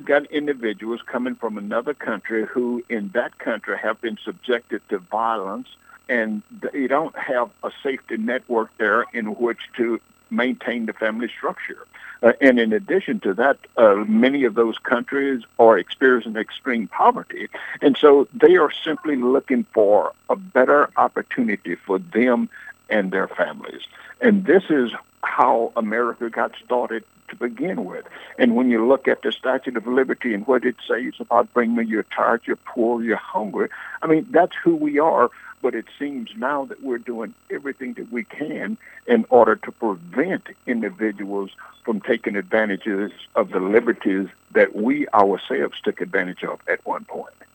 got individuals coming from another country who in that country have been subjected to violence, and they don't have a safety network there in which to maintain the family structure. And in addition to that, many of those countries are experiencing extreme poverty. And so they are simply looking for a better opportunity for them and their families. And this is how America got started to begin with. And when you look at the Statue of Liberty and what it says about bring me you're tired, you're poor, you're hungry, I mean, that's who we are. But it seems now that we're doing everything that we can in order to prevent individuals from taking advantages of the liberties that we ourselves took advantage of at one point.